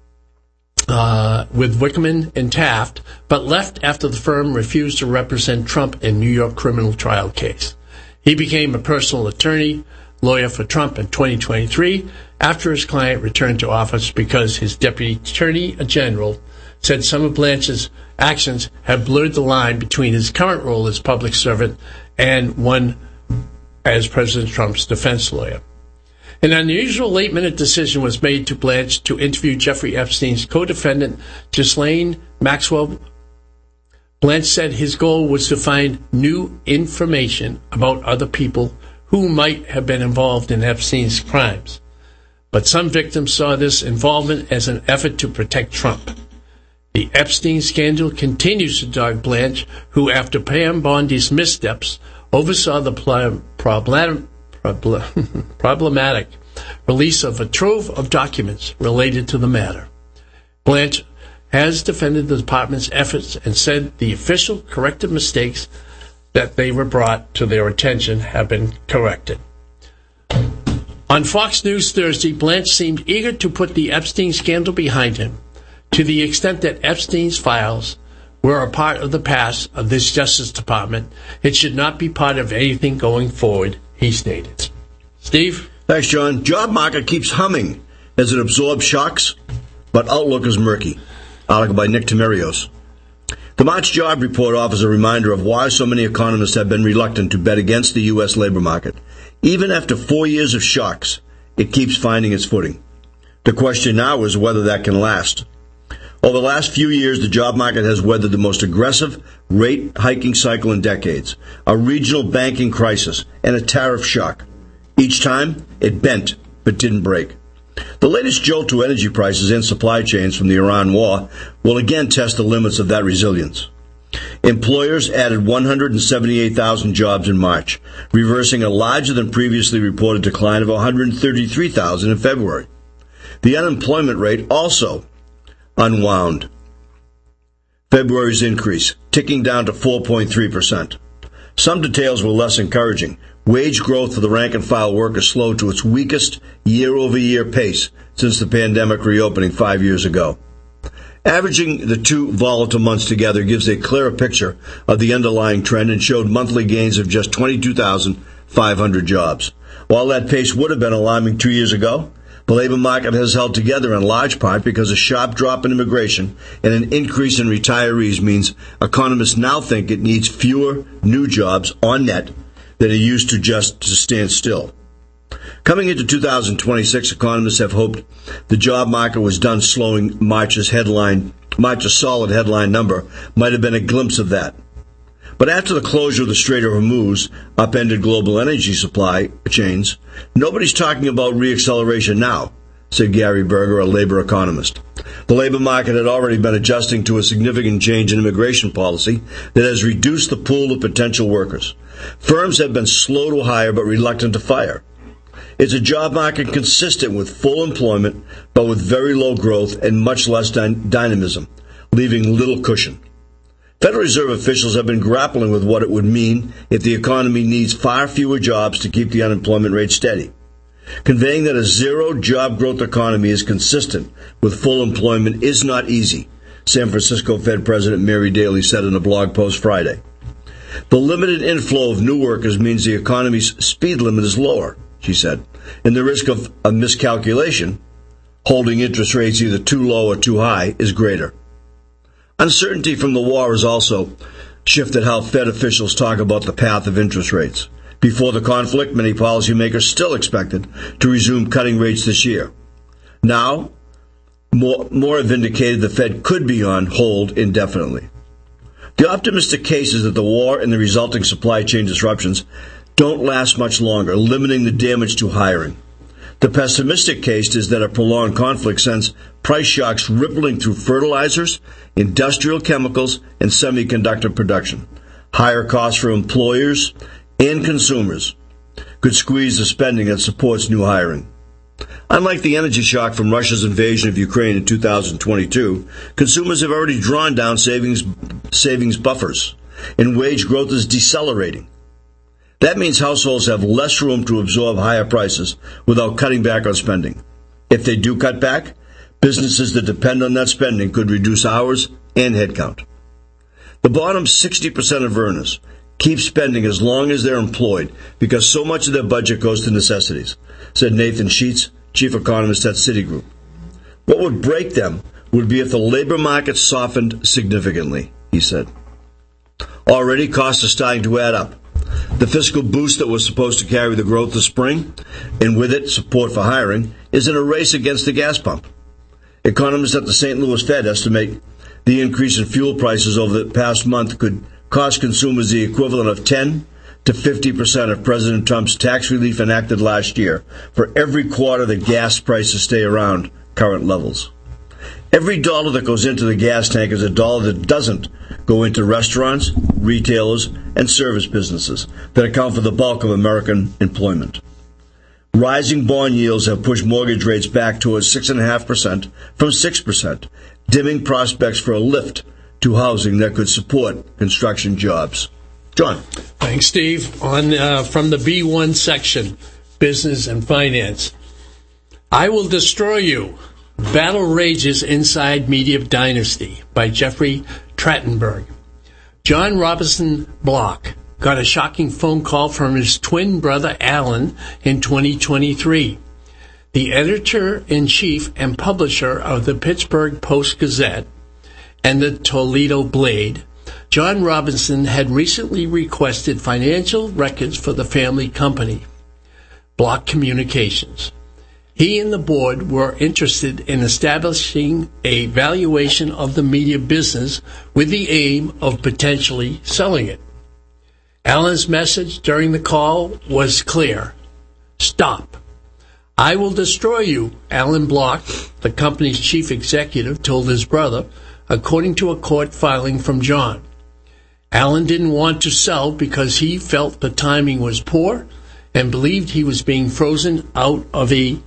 with Wickerman and Taft, but left after the firm refused to represent Trump in New York criminal trial case. He became a personal lawyer for Trump in 2023 after his client returned to office because his deputy attorney general said some of Blanche's actions have blurred the line between his current role as public servant and one as President Trump's defense lawyer. An unusual late-minute decision was made to Blanche to interview Jeffrey Epstein's co-defendant, Ghislaine Maxwell. Blanche said his goal was to find new information about other people who might have been involved in Epstein's crimes. But some victims saw this involvement as an effort to protect Trump. The Epstein scandal continues to dog Blanche, who, after Pam Bondi's missteps, oversaw the problematic release of a trove of documents related to the matter. Blanche has defended the department's efforts and said the official corrected mistakes that they were brought to their attention have been corrected. On Fox News Thursday, Blanche seemed eager to put the Epstein scandal behind him, to the extent that Epstein's files were a part of the past of this Justice Department. It should not be part of anything going forward, he stated. Steve? Thanks, John. Job market keeps humming as it absorbs shocks, but outlook is murky. Article by Nick Timerios. The March job report offers a reminder of why so many economists have been reluctant to bet against the U.S. labor market. Even after 4 years of shocks, it keeps finding its footing. The question now is whether that can last. Over the last few years, the job market has weathered the most aggressive rate hiking cycle in decades, a regional banking crisis, and a tariff shock. Each time, it bent, but didn't break. The latest jolt to energy prices and supply chains from the Iran war will again test the limits of that resilience. Employers added 178,000 jobs in March, reversing a larger than previously reported decline of 133,000 in February. The unemployment rate also unwound February's increase, ticking down to 4.3%. Some details were less encouraging. Wage growth for the rank-and-file worker slowed to its weakest year-over-year pace since the pandemic reopening 5 years ago. Averaging the two volatile months together gives a clearer picture of the underlying trend and showed monthly gains of just 22,500 jobs. While that pace would have been alarming 2 years ago, the labor market has held together in large part because a sharp drop in immigration and an increase in retirees means economists now think it needs fewer new jobs on net than it used to stand still. Coming into 2026, economists have hoped the job market was done slowing. March's solid headline number might have been a glimpse of that. But after the closure of the Strait of Hormuz upended global energy supply chains, nobody's talking about reacceleration now, said Gary Berger, a labor economist. The labor market had already been adjusting to a significant change in immigration policy that has reduced the pool of potential workers. Firms have been slow to hire but reluctant to fire. It's a job market consistent with full employment, but with very low growth and much less dynamism, leaving little cushion. Federal Reserve officials have been grappling with what it would mean if the economy needs far fewer jobs to keep the unemployment rate steady. Conveying that a zero job growth economy is consistent with full employment is not easy, San Francisco Fed President Mary Daly said in a blog post Friday. The limited inflow of new workers means the economy's speed limit is lower, she said, and the risk of a miscalculation, holding interest rates either too low or too high, is greater. Uncertainty from the war has also shifted how Fed officials talk about the path of interest rates. Before the conflict, many policymakers still expected to resume cutting rates this year. Now, more have indicated the Fed could be on hold indefinitely. The optimistic case is that the war and the resulting supply chain disruptions don't last much longer, limiting the damage to hiring. The pessimistic case is that a prolonged conflict sends price shocks rippling through fertilizers, industrial chemicals, and semiconductor production. Higher costs for employers and consumers could squeeze the spending that supports new hiring. Unlike the energy shock from Russia's invasion of Ukraine in 2022, consumers have already drawn down savings buffers, and wage growth is decelerating. That means households have less room to absorb higher prices without cutting back on spending. If they do cut back, businesses that depend on that spending could reduce hours and headcount. The bottom 60% of earners keep spending as long as they're employed because so much of their budget goes to necessities, said Nathan Sheets, chief economist at Citigroup. What would break them would be if the labor market softened significantly, he said. Already, costs are starting to add up. The fiscal boost that was supposed to carry the growth this spring, and with it support for hiring, is in a race against the gas pump. Economists at the St. Louis Fed estimate the increase in fuel prices over the past month could cost consumers the equivalent of 10 to 50% of President Trump's tax relief enacted last year for every quarter that gas prices stay around current levels. Every dollar that goes into the gas tank is a dollar that doesn't go into restaurants, retailers, and service businesses that account for the bulk of American employment. Rising bond yields have pushed mortgage rates back towards 6.5% from 6%, dimming prospects for a lift to housing that could support construction jobs. John. Thanks, Steve. From the B1 section, business, and finance. I Will Destroy You. Battle Rages Inside Media Dynasty by Jeffrey Trachtenberg. John Robinson Block got a shocking phone call from his twin brother Alan in 2023. The editor-in-chief and publisher of the Pittsburgh Post-Gazette and the Toledo Blade, John Robinson had recently requested financial records for the family company, Block Communications. He and the board were interested in establishing a valuation of the media business with the aim of potentially selling it. Alan's message during the call was clear. Stop. I will destroy you, Alan Block, the company's chief executive, told his brother, according to a court filing from John. Alan didn't want to sell because he felt the timing was poor and believed he was being frozen out of the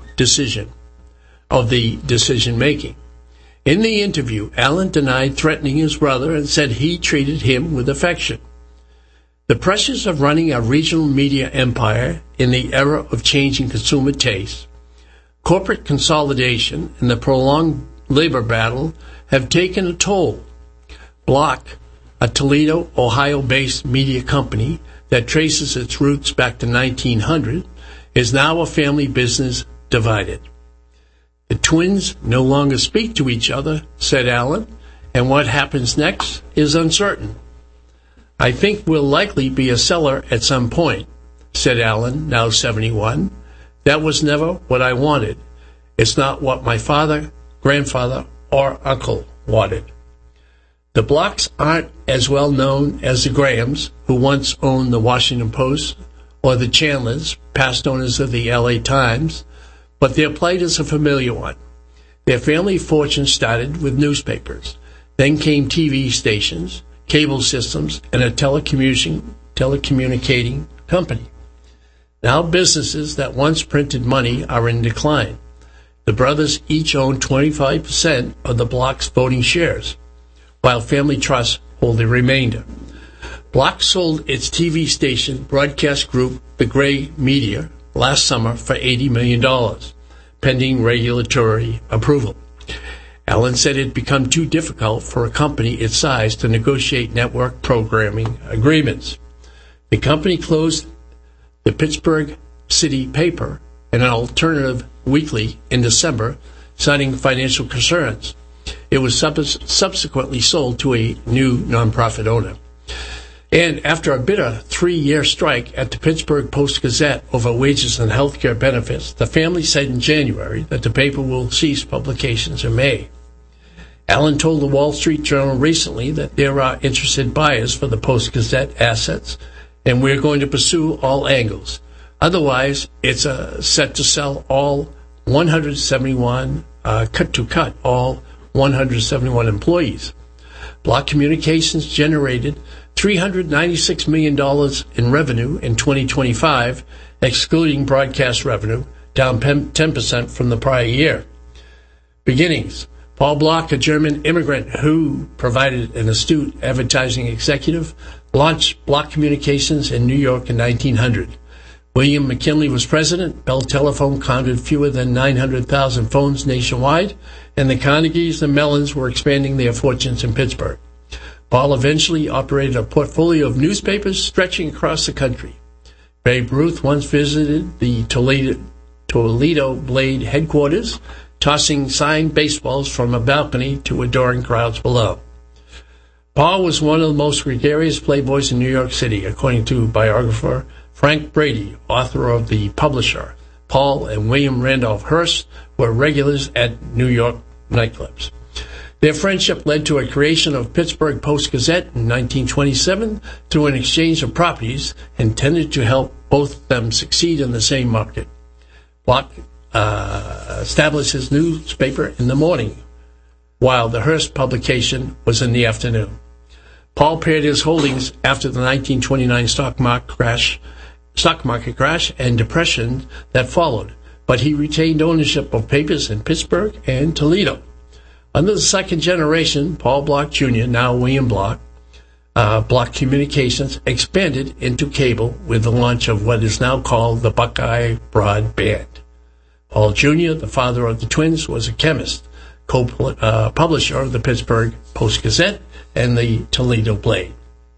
decision-making. In the interview, Alan denied threatening his brother and said he treated him with affection. The pressures of running a regional media empire in the era of changing consumer tastes, corporate consolidation, and the prolonged labor battle have taken a toll. Block, a Toledo, Ohio-based media company that traces its roots back to 1900, is now a family business divided. The twins no longer speak to each other, said Alan, and what happens next is uncertain. I think we'll likely be a seller at some point, said Alan, now 71. That was never what I wanted. It's not what my father, grandfather, or uncle wanted. The Blocks aren't as well known as the Grahams, who once owned the Washington Post, or the Chandlers, past owners of the LA Times, but their plight is a familiar one. Their family fortune started with newspapers. Then came TV stations, cable systems, and a telecommunicating company. Now businesses that once printed money are in decline. The brothers each own 25% of the Block's voting shares, while family trusts hold the remainder. Block sold its TV station broadcast group, The Gray Media, last summer for $80 million, pending regulatory approval. Alan said it had become too difficult for a company its size to negotiate network programming agreements. The company closed the Pittsburgh City Paper, an alternative weekly, in December, citing financial concerns. It was subsequently sold to a new nonprofit owner. And after a bitter 3-year strike at the Pittsburgh Post-Gazette over wages and health care benefits, the family said in January that the paper will cease publications in May. Alan told the Wall Street Journal recently that there are interested buyers for the Post-Gazette assets, and we're going to pursue all angles. Otherwise, it's set to sell all 171, all 171 employees. Block Communications generated $396 million in revenue in 2025, excluding broadcast revenue, down 10% from the prior year. Beginnings. Paul Block, a German immigrant who provided an astute advertising executive, launched Block Communications in New York in 1900. William McKinley was president. Bell Telephone counted fewer than 900,000 phones nationwide, and the Carnegies and Mellons were expanding their fortunes in Pittsburgh. Paul eventually operated a portfolio of newspapers stretching across the country. Babe Ruth once visited the Toledo Blade headquarters, tossing signed baseballs from a balcony to adoring crowds below. Paul was one of the most gregarious playboys in New York City, according to biographer Frank Brady, author of The Publisher. Paul and William Randolph Hearst were regulars at New York nightclubs. Their friendship led to a creation of Pittsburgh Post-Gazette in 1927 through an exchange of properties intended to help both of them succeed in the same market. Block established his newspaper in the morning, while the Hearst publication was in the afternoon. Paul pared his holdings after the 1929 stock market crash and depression that followed, but he retained ownership of papers in Pittsburgh and Toledo. Under the second generation, Paul Block Jr., now William Block, Block Communications expanded into cable with the launch of what is now called the Buckeye Broadband. Paul Jr., the father of the twins, was a chemist, co-publisher of the Pittsburgh Post-Gazette and the Toledo Blade.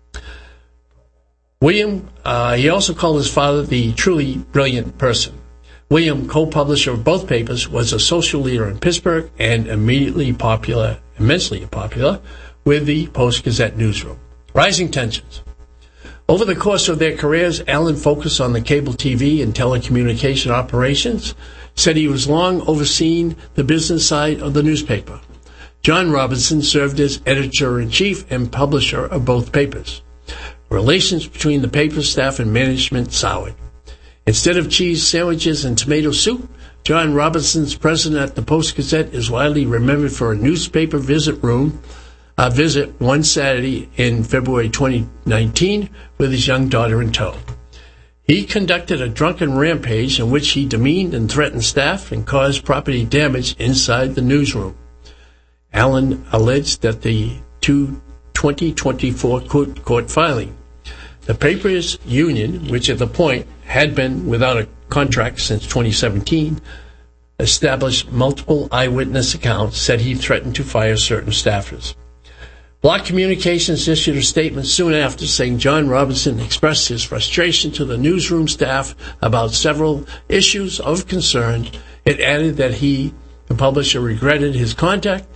William, he also called his father the truly brilliant person. William, co-publisher of both papers, was a social leader in Pittsburgh and immensely popular with the Post-Gazette newsroom. Rising tensions. Over the course of their careers, Allen focused on the cable TV and telecommunication operations, said he was long overseeing the business side of the newspaper. John Robinson served as editor-in-chief and publisher of both papers. Relations between the paper staff and management soured. Instead of cheese sandwiches and tomato soup, John Robinson's president at the Post-Gazette is widely remembered for a newspaper visit one Saturday in February 2019 with his young daughter in tow. He conducted a drunken rampage in which he demeaned and threatened staff and caused property damage inside the newsroom. Allen alleged that the 2024 court filing. The paper's union, which at the point had been without a contract since 2017, established multiple eyewitness accounts, said he threatened to fire certain staffers. Block Communications issued a statement soon after saying John Robinson expressed his frustration to the newsroom staff about several issues of concern. It added that he, the publisher, regretted his conduct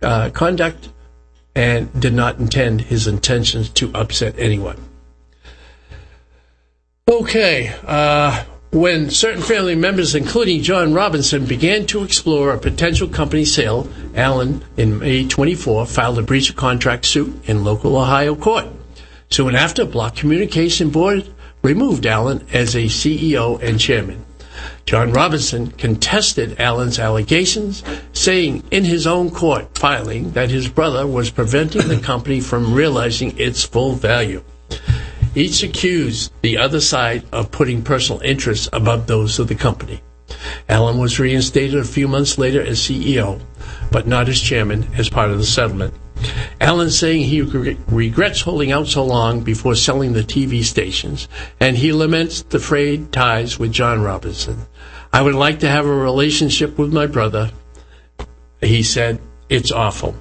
and did not intend his intentions to upset anyone. Okay, when certain family members, including John Robinson, began to explore a potential company sale, Allen, in May 24, filed a breach of contract suit in local Ohio court. Soon after, Block Communication Board removed Allen as a CEO and chairman. John Robinson contested Allen's allegations, saying in his own court filing that his brother was preventing the company from realizing its full value. Each accused the other side of putting personal interests above those of the company. Allen was reinstated a few months later as CEO, but not as chairman as part of the settlement. Allen saying he regrets holding out so long before selling the TV stations, and he laments the frayed ties with John Robinson. I would like to have a relationship with my brother. He said, it's awful.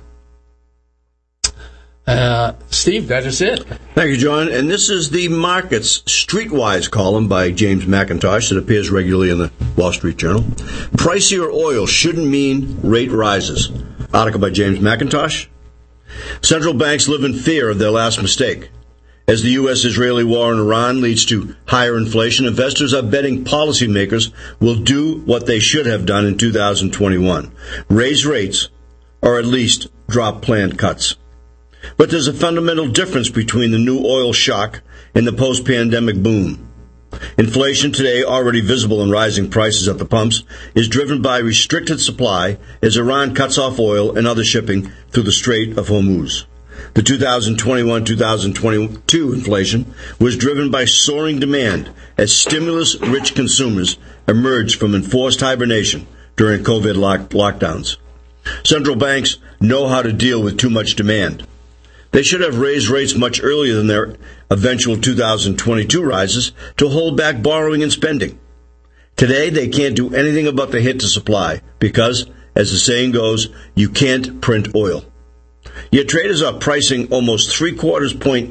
Steve, that is it. Thank you, John. And this is the Markets Streetwise column by James McIntosh that appears regularly in the Wall Street Journal. Pricier oil shouldn't mean rate rises. Article by James McIntosh. Central banks live in fear of their last mistake. As the U.S.-Israeli war in Iran leads to higher inflation, investors are betting policymakers will do what they should have done in 2021. Raise rates, or at least drop planned cuts. But there's a fundamental difference between the new oil shock and the post-pandemic boom. Inflation today, already visible in rising prices at the pumps, is driven by restricted supply as Iran cuts off oil and other shipping through the Strait of Hormuz. The 2021-2022 inflation was driven by soaring demand as stimulus-rich consumers emerged from enforced hibernation during COVID lockdowns. Central banks know how to deal with too much demand. They should have raised rates much earlier than their eventual 2022 rises to hold back borrowing and spending. Today, they can't do anything about the hit to supply because, as the saying goes, you can't print oil. Yet traders are pricing almost three-quarter point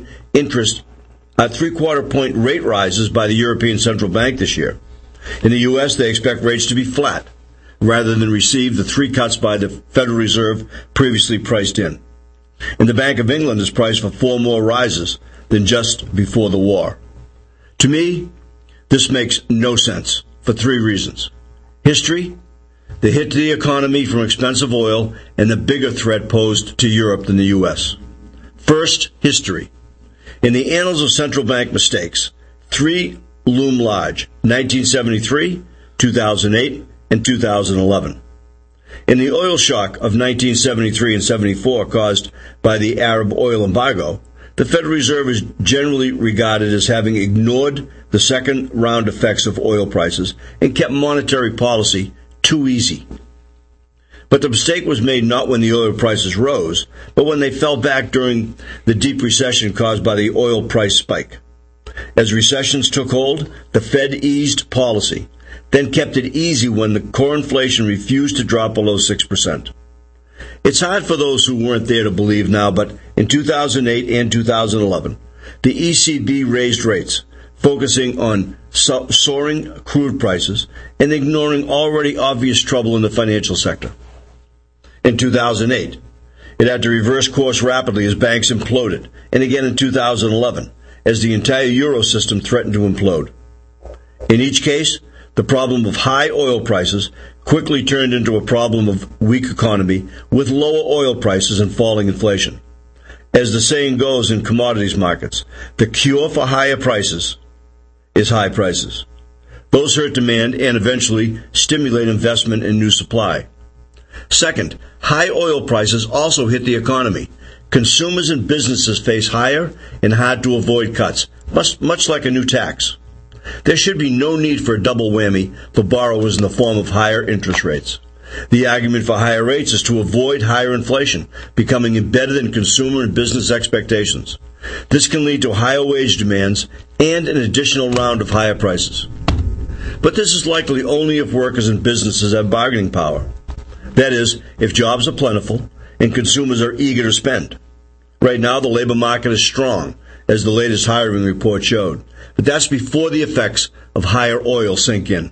rate rises by the European Central Bank this year. In the U.S., they expect rates to be flat rather than receive the 3 cuts by the Federal Reserve previously priced in. And the Bank of England is priced for 4 more rises than just before the war. To me, this makes no sense for 3 reasons. History, the hit to the economy from expensive oil, and the bigger threat posed to Europe than the U.S. First, history. In the annals of central bank mistakes, 3 loom large: 1973, 2008, and 2011. In the oil shock of 1973 and 74 caused by the Arab oil embargo, the Federal Reserve is generally regarded as having ignored the second-round effects of oil prices and kept monetary policy too easy. But the mistake was made not when the oil prices rose, but when they fell back during the deep recession caused by the oil price spike. As recessions took hold, the Fed eased policy, then kept it easy when the core inflation refused to drop below 6%. It's hard for those who weren't there to believe now, but in 2008 and 2011, the ECB raised rates, focusing on soaring crude prices and ignoring already obvious trouble in the financial sector. In 2008, it had to reverse course rapidly as banks imploded, and again in 2011, as the entire euro system threatened to implode. In each case, the problem of high oil prices quickly turned into a problem of weak economy with lower oil prices and falling inflation. As the saying goes in commodities markets, the cure for higher prices is high prices. Those hurt demand and eventually stimulate investment in new supply. Second, high oil prices also hit the economy. Consumers and businesses face higher and hard-to-avoid cuts, much like a new tax. There should be no need for a double whammy for borrowers in the form of higher interest rates. The argument for higher rates is to avoid higher inflation, becoming embedded in consumer and business expectations. This can lead to higher wage demands and an additional round of higher prices. But this is likely only if workers and businesses have bargaining power. That is, if jobs are plentiful and consumers are eager to spend. Right now, the labor market is strong, as the latest hiring report showed. But that's before the effects of higher oil sink in.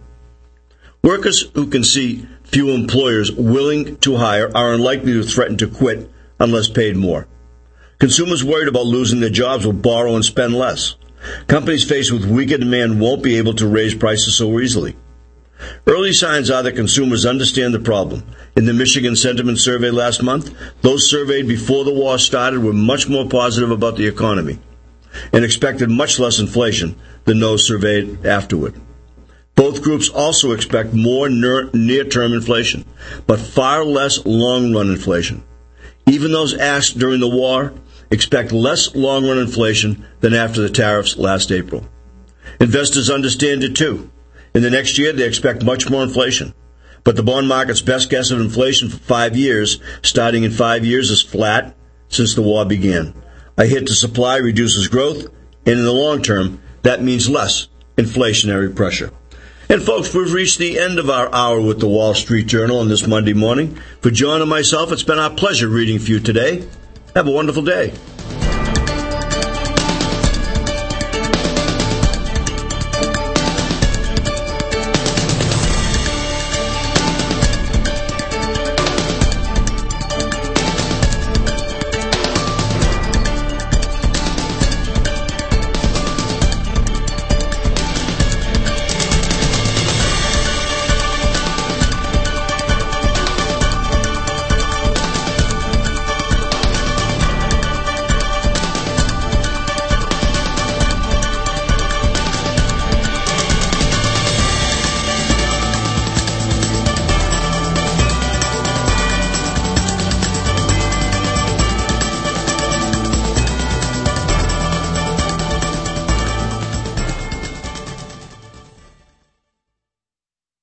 Workers who can see few employers willing to hire are unlikely to threaten to quit unless paid more. Consumers worried about losing their jobs will borrow and spend less. Companies faced with weaker demand won't be able to raise prices so easily. Early signs are that consumers understand the problem. In the Michigan Sentiment Survey last month, those surveyed before the war started were much more positive about the economy and expected much less inflation than those surveyed afterward. Both groups also expect more near-term inflation, but far less long-run inflation. Even those asked during the war expect less long-run inflation than after the tariffs last April. Investors understand it too. In the next year, they expect much more inflation. But the bond market's best guess of inflation for 5 years, starting in 5 years, is flat since the war began. A hit to supply reduces growth, and in the long term, that means less inflationary pressure. And folks, we've reached the end of our hour with the Wall Street Journal on this Monday morning. For John and myself, it's been our pleasure reading for you today. Have a wonderful day.